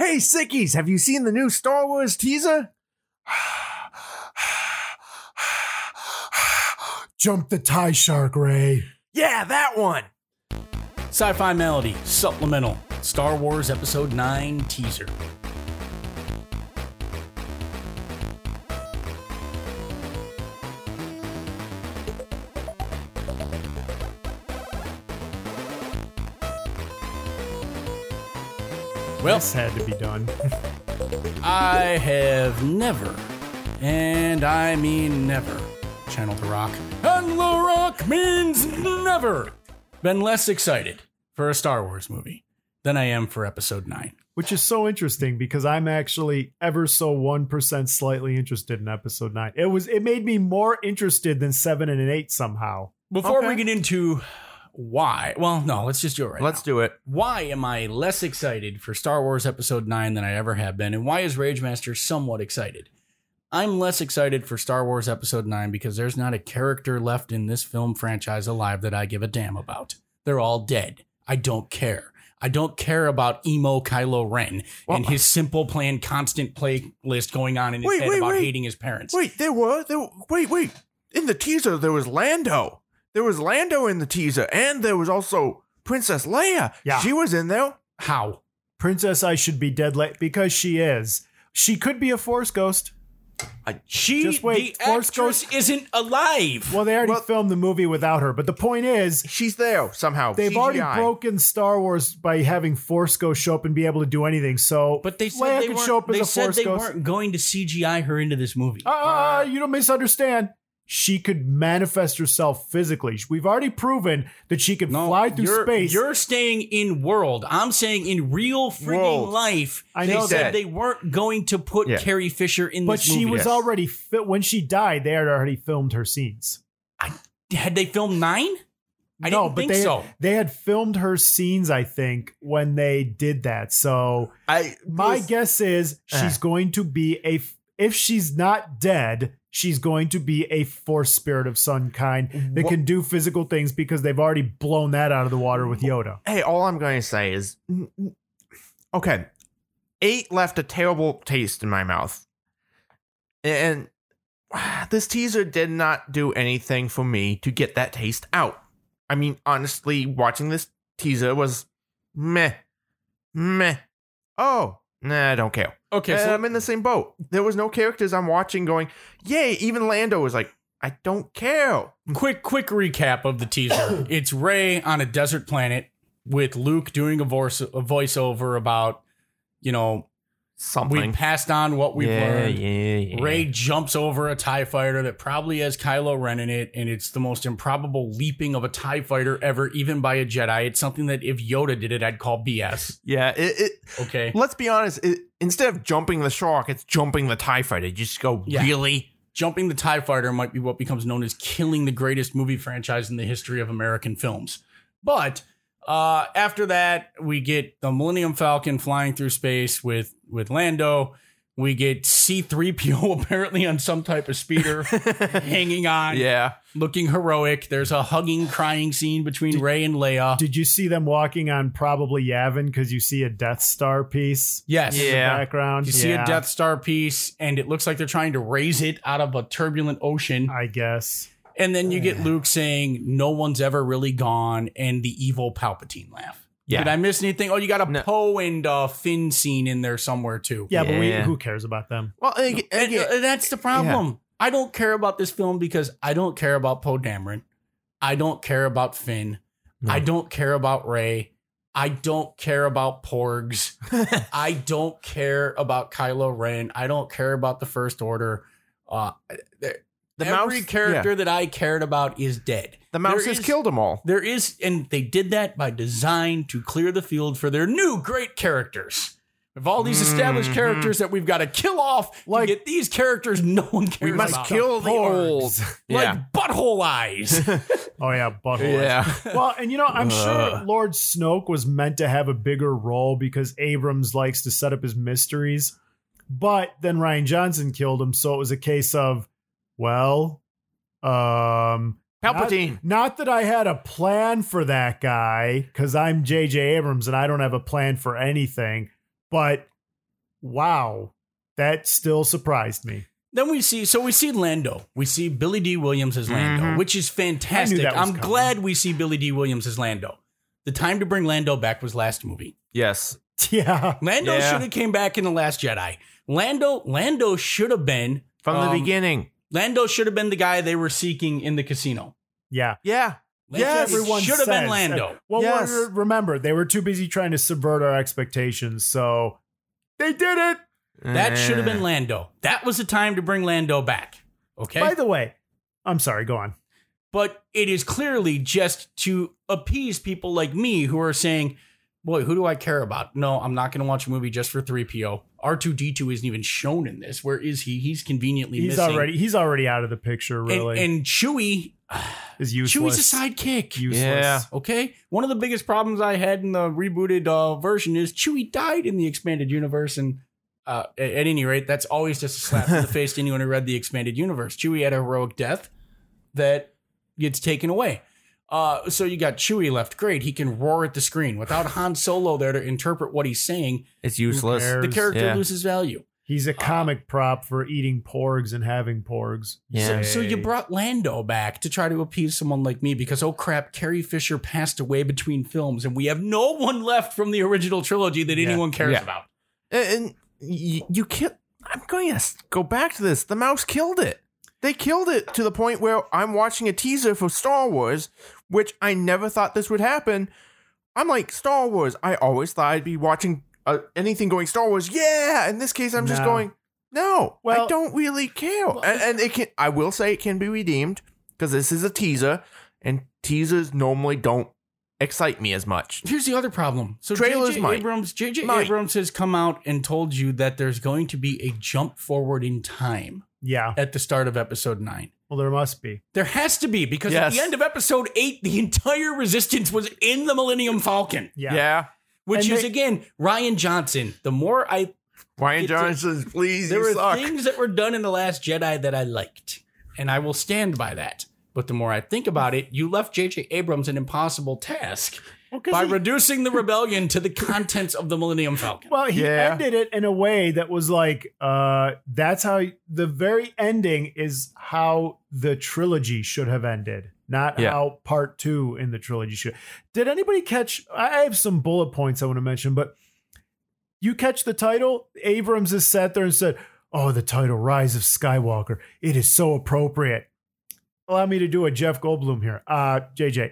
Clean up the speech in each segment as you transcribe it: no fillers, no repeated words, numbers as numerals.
Hey, Sickies, have you seen the new Star Wars teaser? Jump the tie shark, Ray. Yeah, that one. Sci-Fi Melody, Supplemental, Star Wars Episode 9 teaser. Well, This had to be done. I have never, and I mean never, channeled The Rock, and The Rock means never, been less excited for a Star Wars movie than I am for Episode 9. Which is so interesting because I'm actually ever so 1% slightly interested in episode 9. It made me more interested than 7 and 8 somehow. Before Okay. we get into why, well, no, let's just do it right Let's now. do it. Why am I less excited for Star Wars Episode 9 than I ever have been, and why is Ragemaster somewhat excited? I'm less excited for Star Wars Episode 9 because there's not a character left in this film franchise alive that I give a damn about. They're all dead. I don't care. I don't care about emo Kylo Ren and his simple plan constant playlist going on in his head about hating his parents. Wait, wait. In the teaser, there was Lando. There was Lando in the teaser, and there was also Princess Leia. Yeah. She was in there. How? Princess I should be dead because she is. She could be a Force ghost. Just wait, The Force actress Ghost- isn't alive. Well, they already filmed the movie without her. But the point is, She's there somehow. they've CGI. already broken Star Wars by having Force Ghost show up and be able to do anything. So, But they said Leia they could weren't, show up as they a said Force they Ghost. weren't going to CGI her into this movie. You don't misunderstand. She could manifest herself physically. We've already proven that she can fly through space. You're staying in world. I'm saying in real frigging World. life. I They know said that. they weren't going to put Yeah. Carrie Fisher in but this movie. she was Yes. already fit when she died. They had already filmed her scenes. Had they filmed 9? I no, didn't but think so. They had filmed her scenes, I think, when they did that. So my guess is she's going to be if she's not dead, she's going to be a Force spirit of some kind that can do physical things because they've already blown that out of the water with Yoda. Hey, all I'm going to say is, okay, 8 left a terrible taste in my mouth. And this teaser did not do anything for me to get that taste out. I mean, honestly, watching this teaser was meh. Oh, nah, I don't care. Okay, And so I'm in the same boat. There was no characters I'm watching going, yay, even Lando was like, I don't care. quick recap of the teaser. It's Rey on a desert planet with Luke doing a voiceover about, Something. we passed on what we've learned. Yeah. Rey jumps over a TIE fighter that probably has Kylo Ren in it, and it's the most improbable leaping of a TIE fighter ever, even by a Jedi. It's something that if Yoda did it, I'd call BS. Yeah, Okay. let's be honest. Instead of jumping the shark, it's jumping the TIE fighter. You just go, Yeah. really? Jumping the TIE fighter might be what becomes known as killing the greatest movie franchise in the history of American films. But after that, we get the Millennium Falcon flying through space with Lando. We get C-3PO apparently on some type of speeder hanging on, Yeah. looking heroic. There's a hugging, crying scene between Rey and Leia. Did you see them walking on probably Yavin because you see a Death Star piece Yes. in the Yeah. background? You see a Death Star piece, and it looks like they're trying to raise it out of a turbulent ocean. I guess. And then you get Luke saying, no one's ever really gone, and the evil Palpatine laugh. Yeah. Did I miss anything? Oh, you got a No. Poe and Finn scene in there somewhere, too. Yeah, but Yeah. who cares about them? Well, And, that's the problem. I don't care about this film because I don't care about Poe Dameron. I don't care about Finn. I don't care about Rey. I don't care about Porgs. I don't care about Kylo Ren. I don't care about the First Order. Every character that I cared about is dead. The mouse There has is- killed them all. There is, and they did that by design to clear the field for their new great characters. Of all these established characters that we've got to kill off, Like- to get these characters no one cares We must about. kill the old. Like butthole eyes. Oh yeah, butthole. Yeah. Well, and I'm sure Lord Snoke was meant to have a bigger role because Abrams likes to set up his mysteries. But then Ryan Johnson killed him, so it was a case of, Palpatine. Not that I had a plan for that guy, because I'm J.J. Abrams and I don't have a plan for anything. But wow, that still surprised me. Then we see Lando. We see Billy D. Williams as Lando, which is fantastic. I'm glad we see Billy D. Williams as Lando. The time to bring Lando back was last movie. Yes. Yeah. Lando should have came back in The Last Jedi. Lando should have been from the beginning. Lando should have been the guy they were seeking in the casino. Yeah. Yeah. Yes, everyone should have been Lando. Well, remember, they were too busy trying to subvert our expectations, so they did it. That should have been Lando. That was the time to bring Lando back. Okay. By the way, I'm sorry, go on. But it is clearly just to appease people like me who are saying, boy, who do I care about? No, I'm not going to watch a movie just for 3PO. R2-D2 isn't even shown in this. Where is he? He's conveniently missing. He's already out of the picture, really. And Chewie is useless. Chewie's a sidekick. Useless. Yeah. Okay. One of the biggest problems I had in the rebooted version is Chewie died in the expanded universe. And at any rate, that's always just a slap in the face to anyone who read the expanded universe. Chewie had a heroic death that gets taken away. So you got Chewie left. Great. He can roar at the screen without Han Solo there to interpret what he's saying. It's useless. The character loses value. He's a comic prop for eating porgs and having porgs. Yeah. So you brought Lando back to try to appease someone like me because, oh crap, Carrie Fisher passed away between films and we have no one left from the original trilogy that anyone cares about. And you killed. I'm going to go back to this. The mouse killed it. They killed it to the point where I'm watching a teaser for Star Wars, which I never thought this would happen. I'm like, Star Wars. I always thought I'd be watching anything going Star Wars. Yeah. In this case, I'm just going, no, I don't really care. And it can. I will say it can be redeemed because this is a teaser, and teasers normally don't excite me as much. Here's the other problem. So trailers J.J. Abrams has come out and told you that there's going to be a jump forward in time. Yeah. At the start of episode 9. Well, there must be. There has to be, because at the end of episode 8, the entire Resistance was in the Millennium Falcon. Yeah. Which is, again, Rian Johnson. The more I... Rian Johnson, please, there were things that were done in The Last Jedi that I liked. And I will stand by that. But the more I think about it, you left J.J. Abrams an impossible task by reducing the rebellion to the contents of the Millennium Falcon. Well, he ended it in a way that was like, that's how the very ending is how the trilogy should have ended, not how part 2 in the trilogy should. Did anybody catch? I have some bullet points I want to mention, but you catch the title? Abrams has sat there and said, oh, the title, Rise of Skywalker. It is so appropriate. Allow me to do a Jeff Goldblum here. JJ,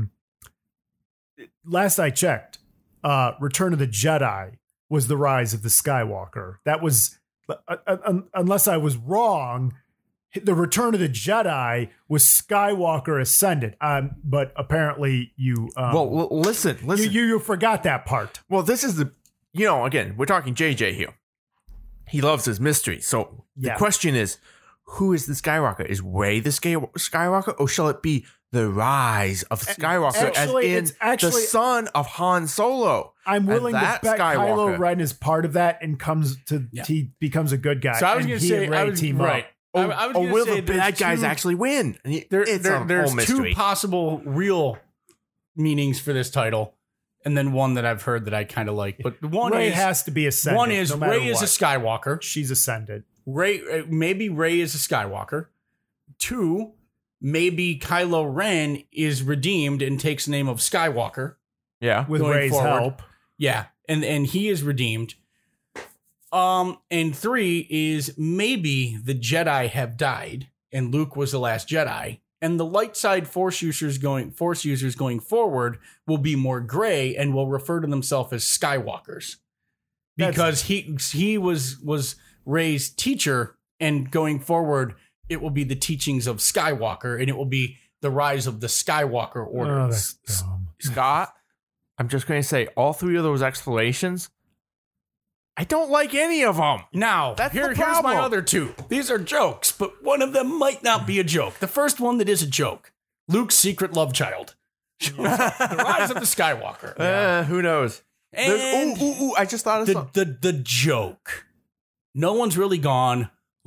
last I checked, Return of the Jedi was the Rise of the Skywalker. That was, unless I was wrong, the Return of the Jedi was Skywalker Ascended. But apparently you... well, listen. You forgot that part. Well, this is the... again, we're talking JJ here. He loves his mystery. So the question is, who is the Skywalker? Is Rey the Skywalker? Or shall it be the rise of Skywalker the son of Han Solo? I'm willing to bet Kylo Ren is part of that and he becomes a good guy. So I was going to say, right. Or will the bad guys actually win? There's two possible real meanings for this title, and then one that I've heard that I kind of like. But Rey has to be ascended. One is Rey is a Skywalker. She's ascended. Maybe Rey is a Skywalker. 2, maybe Kylo Ren is redeemed and takes the name of Skywalker. Yeah, with Rey's help. Yeah, and he is redeemed. And 3 is maybe the Jedi have died and Luke was the last Jedi, and the light side Force users going forward will be more gray and will refer to themselves as Skywalkers because he was Rey's teacher, and going forward it will be the teachings of Skywalker, and it will be the rise of the Skywalker Order. Oh, that's dumb. Scott, I'm just going to say all 3 of those explanations, I don't like any of them. Now, here's my other 2. These are jokes, but one of them might not be a joke. The first one that is a joke, Luke's secret love child. The rise of the Skywalker. Who knows? And I just thought of something. The joke. No one's really gone.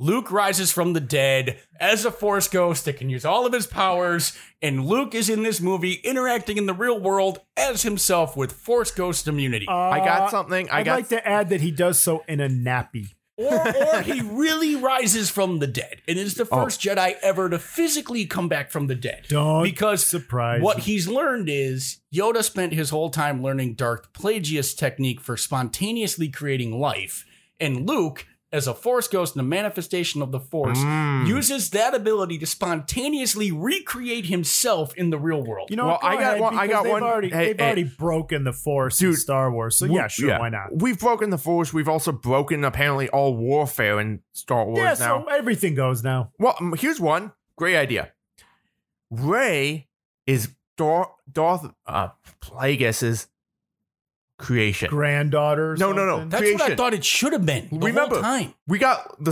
Luke rises from the dead as a Force ghost that can use all of his powers, and Luke is in this movie interacting in the real world as himself with Force ghost immunity. I got something. I'd like to add that he does so in a nappy. Or he really rises from the dead and is the first Jedi ever to physically come back from the dead. Because surprise. What he's learned is Yoda spent his whole time learning Darth Plagueis technique for spontaneously creating life, and Luke, as a Force ghost and a manifestation of the Force, uses that ability to spontaneously recreate himself in the real world. You know, well, I got one. They've already broken the Force in Star Wars, so yeah, sure, why not? We've broken the Force. We've also broken apparently all warfare in Star Wars now. So everything goes now. Well, here's one great idea. Rey is Darth Plagueis's creation. Granddaughter. No. That's creation. what I thought it should have been. Remember, whole time. We got the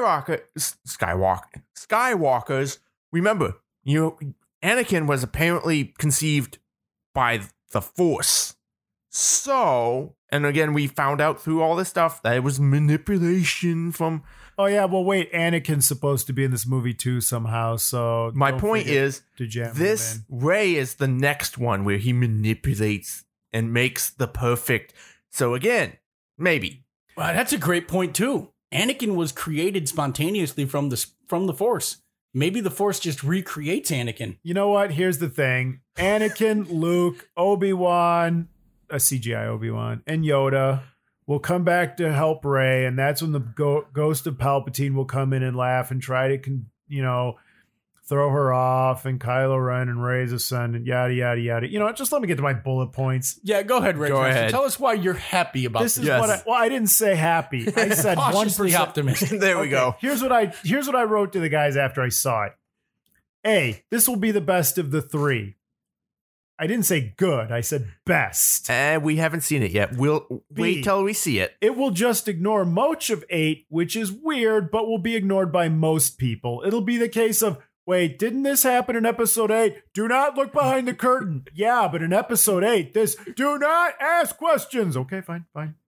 Skywalkers. Remember, Anakin was apparently conceived by the Force. So, and again, we found out through all this stuff that it was manipulation from. Oh yeah, well wait, Anakin's supposed to be in this movie too somehow. So my point is, this Rey is the next one where he manipulates and makes the perfect. So again, maybe. Wow, that's a great point too. Anakin was created spontaneously from the Force. Maybe the Force just recreates Anakin. You know what? Here's the thing. Anakin, Luke, Obi-Wan, a CGI Obi-Wan, and Yoda will come back to help Rey, and that's when the ghost of Palpatine will come in and laugh and try to, throw her off, and Kylo Ren and Rey's ascendant, yada, yada, yada. Just let me get to my bullet points. Yeah, go ahead, Ray. Go ahead. Tell us why you're happy about this. This is what I didn't say happy. I said 1% optimistic. There we go. Here's what I wrote to the guys after I saw it. A, this will be the best of the three. I didn't say good. I said best. We haven't seen it yet. We'll wait till we see it. It will just ignore much of 8, which is weird, but will be ignored by most people. It'll be the case of, wait, didn't this happen in episode 8? Do not look behind the curtain. Yeah, but in episode 8, do not ask questions. Okay, fine.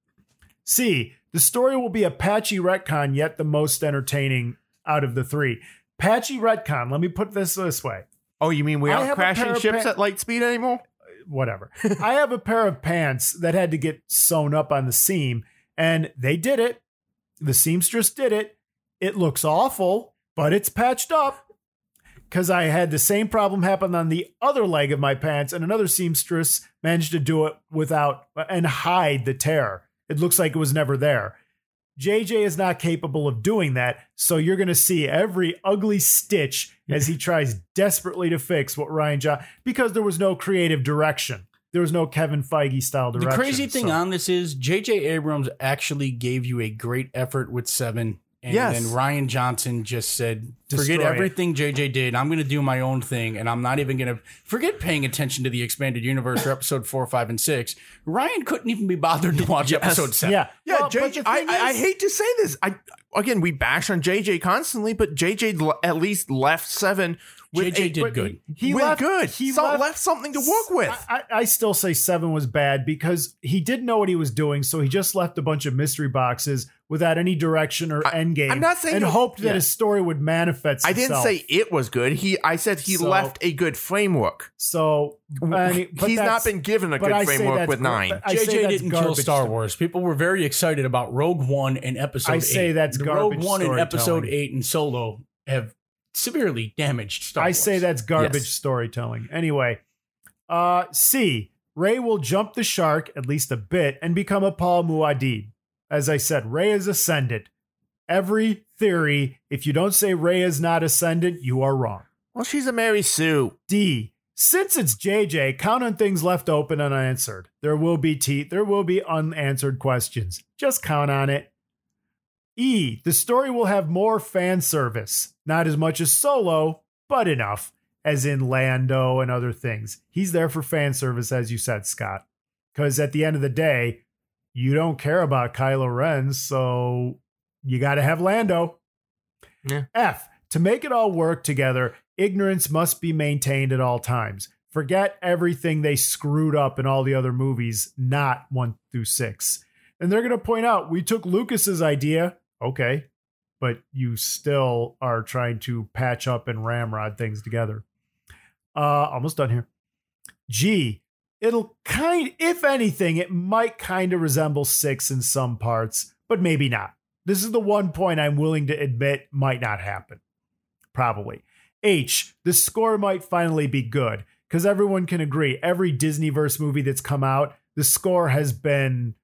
C, the story will be a patchy retcon, yet the most entertaining out of the three. Patchy retcon, let me put this way. Oh, you mean we aren't crashing ships at light speed anymore? Whatever. I have a pair of pants that had to get sewn up on the seam, and they did it. The seamstress did it. It looks awful, but it's patched up. Because I had the same problem happen on the other leg of my pants, and another seamstress managed to do it without and hide the tear. It looks like it was never there. JJ is not capable of doing that, so you're going to see every ugly stitch as he tries desperately to fix what Rian Johnson, because there was no creative direction. There was no Kevin Feige style direction. The crazy thing on this is JJ Abrams actually gave you a great effort with 7. And then Rian Johnson just said, forget everything JJ did. I'm going to do my own thing. And I'm not even going to forget paying attention to the expanded universe for episode 4, 5, and 6. Ryan couldn't even be bothered to watch episode 7. Yeah. Well, JJ, I hate to say this. Again, we bash on JJ constantly, but JJ at least left 7 with JJ did good. He left good. He left something to work with. I still say 7 was bad because he didn't know what he was doing, so he just left a bunch of mystery boxes without any direction or end game. I'm not saying and hoped that his story would manifest. I didn't say it was good. I said he left a good framework. So he's not been given a good framework with 9. JJ didn't kill Star Wars. People were very excited about Rogue One and Episode 8. I say that's garbage. Rogue One and Episode 8 and Solo have severely damaged Star Wars. I say that's garbage storytelling. Anyway, C, Rey will jump the shark at least a bit and become a Paul Muad'Dib. As I said, Rey is ascendant. Every theory, if you don't say Rey is not ascendant, you are wrong. Well, she's a Mary Sue. D, since it's JJ, count on things left open and unanswered. There will be unanswered questions. Just count on it. E, the story will have more fan service. Not as much as Solo, but enough, as in Lando and other things. He's there for fan service, as you said, Scott. Because at the end of the day, you don't care about Kylo Ren, so you got to have Lando. Yeah. F, to make it all work together, ignorance must be maintained at all times. Forget everything they screwed up in all the other movies, not 1 through 6. And they're going to point out, we took Lucas's idea. Okay. but you still are trying to patch up and ramrod things together. Almost done here. G, it'll if anything, it might kind of resemble 6 in some parts, but maybe not. This is the one point I'm willing to admit might not happen. Probably. H, the score might finally be good, because everyone can agree, every Disneyverse movie that's come out, the score has been,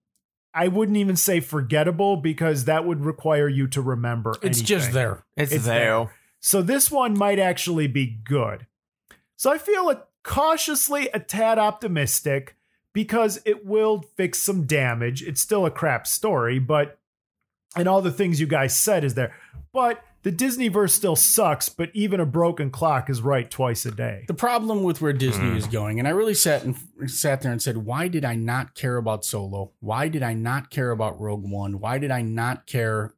I wouldn't even say forgettable, because that would require you to remember It's anything. just there. It's there. So this one might actually be good. So I feel cautiously a tad optimistic, because it will fix some damage. It's still a crap story, but, and all the things you guys said is there. But the Disneyverse still sucks, but even a broken clock is right twice a day. The problem with where Disney is going, and I really sat there and said, why did I not care about Solo? Why did I not care about Rogue One? Why do I not care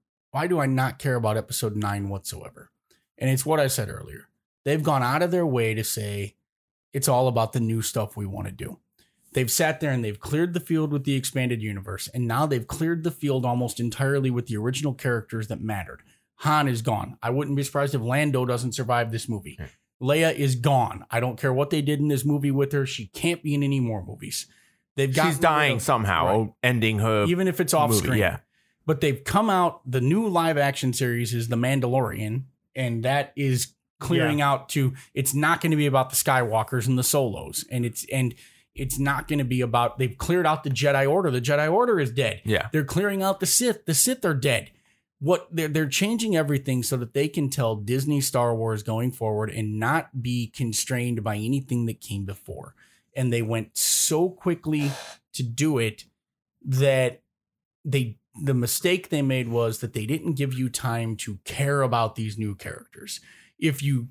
about Episode 9 whatsoever? And it's what I said earlier. They've gone out of their way to say it's all about the new stuff we want to do. They've sat there and they've cleared the field with the expanded universe, and now they've cleared the field almost entirely with the original characters that mattered. Han is gone. I wouldn't be surprised if Lando doesn't survive this movie. Leia is gone. I don't care what they did in this movie with her. She can't be in any more movies. She's dying somehow, ending her, even if it's off screen. Yeah. But they've come out. The new live action series is The Mandalorian, and that is clearing out to. It's not going to be about the Skywalkers and the Solos, and it's not going to be about. They've cleared out the Jedi Order. The Jedi Order is dead. Yeah. They're clearing out the Sith. The Sith are dead. What they're changing everything so that they can tell Disney Star Wars going forward and not be constrained by anything that came before. And they went so quickly to do it that the mistake they made was that they didn't give you time to care about these new characters. If you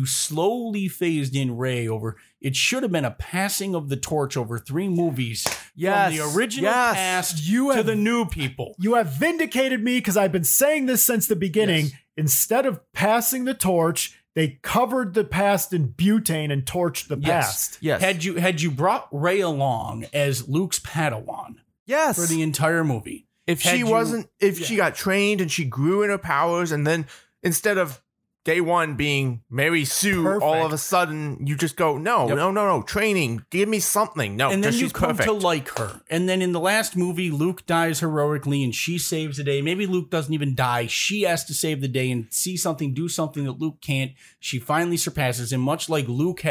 slowly phased in Rey over, it should have been a passing of the torch over 3 movies from the original cast to the new people. You have vindicated me, because I've been saying this since the beginning. Yes. Instead of passing the torch, they covered the past in butane and torched the past. Yes. Had you brought Rey along as Luke's Padawan, for the entire movie, if she got trained and she grew in her powers, and then instead of day one being Mary Sue, all of a sudden you just go, no, training, give me something. No, and then she's come perfect. to like her. And then in the last movie, Luke dies heroically and she saves the day. Maybe Luke doesn't even die. She has to save the day and do something that Luke can't. She finally surpasses him, much like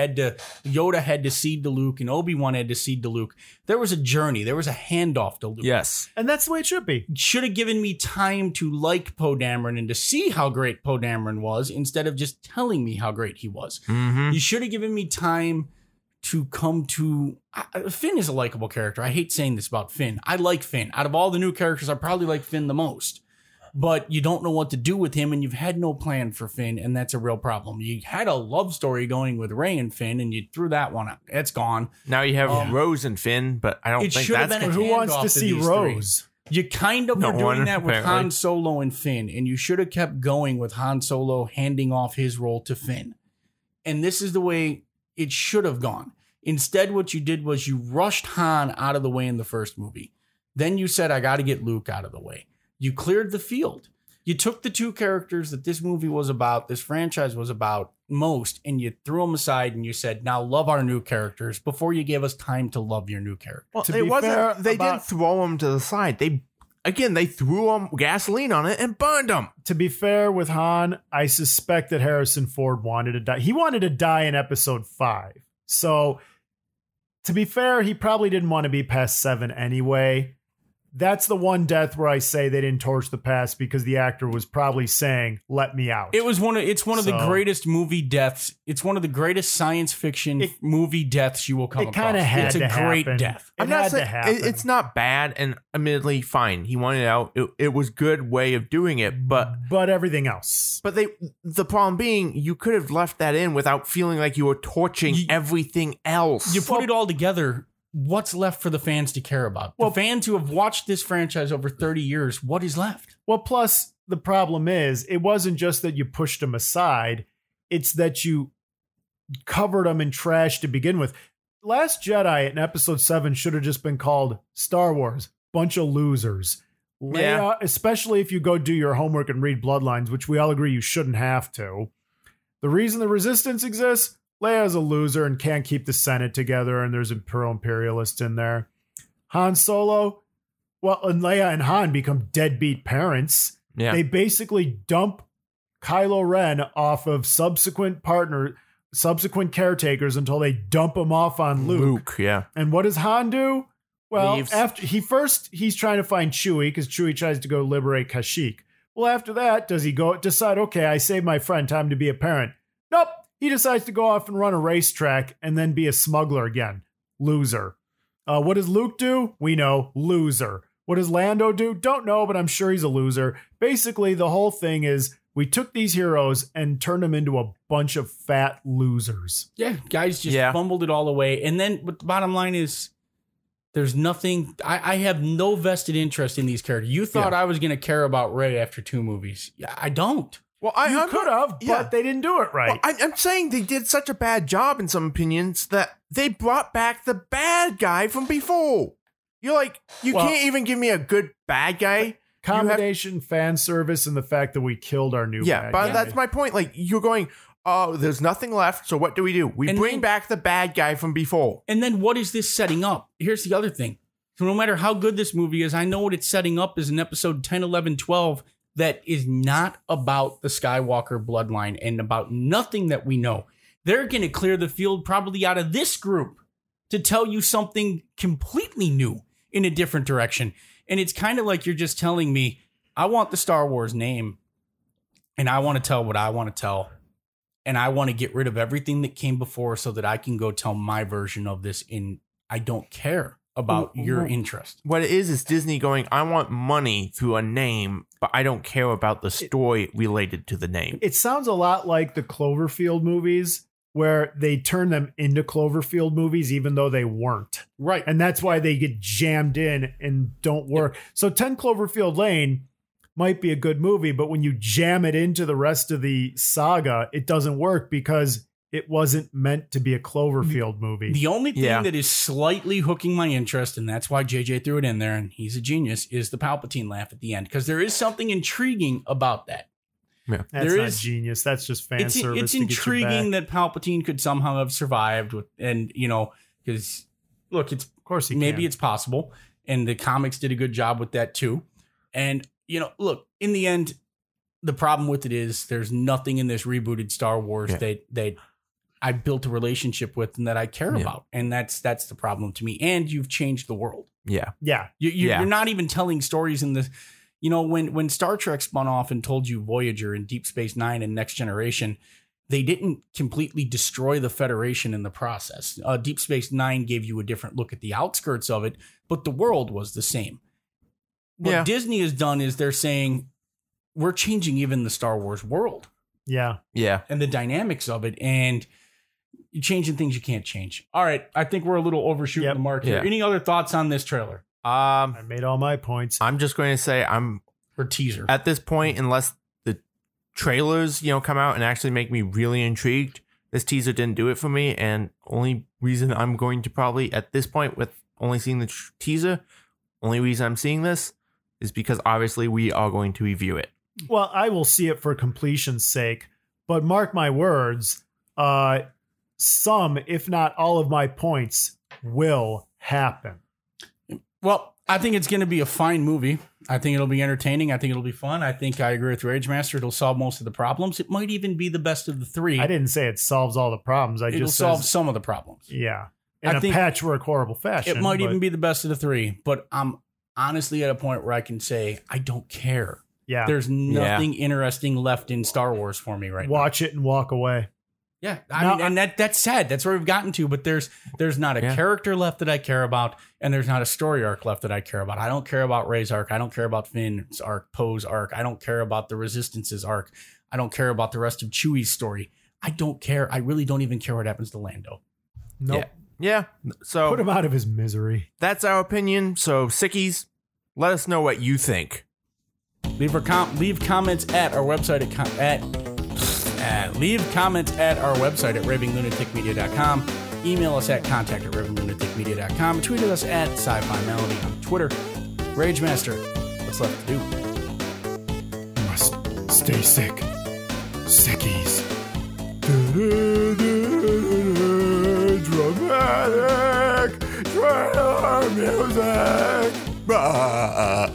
Yoda had to cede to Luke and Obi-Wan had to cede to Luke. There was a journey. There was a handoff to Luke. Yes. And that's the way it should be. Should have given me time to like Poe Dameron and to see how great Poe Dameron was instead of just telling me how great he was. Mm-hmm. You should have given me time to come to... Finn is a likable character. I hate saying this about Finn. I like Finn. Out of all the new characters, I probably like Finn the most. But you don't know what to do with him, and you've had no plan for Finn, and that's a real problem. You had a love story going with Rey and Finn, and you threw that one out. It's gone. Now you have Rose and Finn, but I don't think that's... Who wants to see Rose? You kind of were doing that with Han Solo and Finn, and you should have kept going with Han Solo handing off his role to Finn. And this is the way it should have gone. Instead, what you did was you rushed Han out of the way in the first movie. Then you said, I got to get Luke out of the way. You cleared the field. You took the 2 characters that this movie was about, this franchise was about most, and you threw them aside and you said, now love our new characters before you gave us time to love your new characters. Well, they didn't throw them to the side. They threw gasoline on it and burned them. To be fair with Han, I suspect that Harrison Ford wanted to die. He wanted to die in episode 5. So to be fair, he probably didn't want to be past 7 anyway. That's the one death where I say they didn't torch the past, because the actor was probably saying, let me out. It's one of the greatest movie deaths. It's one of the greatest science fiction movie deaths you will come across. It kind of had to happen. It's a great death. I'm not saying it's not bad, and admittedly fine. He wanted out. It was good way of doing it, but everything else. But the problem being, you could have left that in without feeling like you were torching everything else. You put it all together. What's left for the fans to care about? Well, the fans who have watched this franchise over 30 years, what is left? Well, plus the problem is, it wasn't just that you pushed them aside. It's that you covered them in trash to begin with. Last Jedi in episode 7 should have just been called Star Wars, bunch of losers. Leia, especially if you go do your homework and read Bloodlines, which we all agree you shouldn't have to. The reason the Resistance exists, Leia's a loser and can't keep the Senate together, and there's imperialists in there. Han Solo, well, and Leia and Han become deadbeat parents. Yeah. They basically dump Kylo Ren off of subsequent caretakers until they dump him off on Luke. Yeah. And what does Han do? Well, Leaves. after he's trying to find Chewie because Chewie tries to go liberate Kashyyyk. Well, after that, does he decide, okay, I saved my friend, time to be a parent? Nope. He decides to go off and run a racetrack and then be a smuggler again. Loser. What does Luke do? We know. Loser. What does Lando do? Don't know, but I'm sure he's a loser. Basically, the whole thing is we took these heroes and turned them into a bunch of fat losers. Yeah, guys just fumbled it all away. And then, but the bottom line is, there's nothing. I have no vested interest in these characters. You thought I was going to care about Rey after 2 movies. Yeah, I don't. Well, I could have, but they didn't do it right. Well, I'm saying they did such a bad job in some opinions that they brought back the bad guy from before. You're like, you can't even give me a good bad guy. Combination, fan service, and the fact that we killed our new bad guy. That's my point. Like, you're going, oh, there's nothing left, so what do? We bring back the bad guy from before. And then what is this setting up? Here's the other thing. So no matter how good this movie is, I know what it's setting up is in episode 10, 11, 12 that is not about the Skywalker bloodline and about nothing that we know. They're going to clear the field probably out of this group to tell you something completely new in a different direction. And it's kind of like you're just telling me, I want the Star Wars name and I want to tell what I want to tell. And I want to get rid of everything that came before so that I can go tell my version of this. I don't care about your interest. What it is Disney going, I want money through a name, but I don't care about the story related to the name. It sounds a lot like the Cloverfield movies, where they turn them into Cloverfield movies, even though they weren't. Right. And that's why they get jammed in and don't work. Yep. So 10 Cloverfield Lane might be a good movie, but when you jam it into the rest of the saga, it doesn't work because it wasn't meant to be a Cloverfield movie. The only thing that is slightly hooking my interest, and that's why JJ threw it in there, and he's a genius, is the Palpatine laugh at the end, because there is something intriguing about that. Yeah. That's not genius. That's just fan service. It's intriguing that Palpatine could somehow have survived because look, of course it's possible, and the comics did a good job with that too. And look, in the end, the problem with it is there's nothing in this rebooted Star Wars that I built a relationship with and that I care about, and that's the problem to me. And you've changed the world. Yeah. You're not even telling stories in the. When Star Trek spun off and told you Voyager and Deep Space Nine and Next Generation, they didn't completely destroy the Federation in the process. Deep Space Nine gave you a different look at the outskirts of it, but the world was the same. What Disney has done is they're saying, we're changing even the Star Wars world. Yeah. And the dynamics of it, and you're changing things you can't change. All right, I think we're a little overshooting the mark here. Any other thoughts on this trailer? I made all my points. I'm just going to say or teaser at this point, unless the trailers, come out and actually make me really intrigued. This teaser didn't do it for me, and only reason I'm going to probably at this point with only seeing the teaser, only reason I'm seeing this is because obviously we are going to review it. Well, I will see it for completion's sake, but mark my words, some, if not all of my points will happen. Well, I think it's going to be a fine movie. I think it'll be entertaining. I think it'll be fun. I think I agree with Rage Master. It'll solve most of the problems. It might even be the best of the 3. I didn't say it solves all the problems. It'll solve some of the problems. Yeah. In a patchwork, horrible fashion. It might even be the best of the 3. But I'm honestly at a point where I can say, I don't care. Yeah. There's nothing interesting left in Star Wars for me right now. Watch it and walk away. Yeah, I mean, and that's sad. That's where we've gotten to. But there's not a character left that I care about, and there's not a story arc left that I care about. I don't care about Rey's arc. I don't care about Finn's arc, Poe's arc. I don't care about the Resistance's arc. I don't care about the rest of Chewie's story. I don't care. I really don't even care what happens to Lando. Nope. Yeah. So put him out of his misery. That's our opinion. So sickies, let us know what you think. Leave comments at our website leave comments at our website at ravinglunaticmedia.com. Email us at contact@ravinglunaticmedia.com. Tweet at us at sci-fi melody on Twitter. Rage Master, what's left to do. Must stay sick. Sickies. Dramatic trailer music.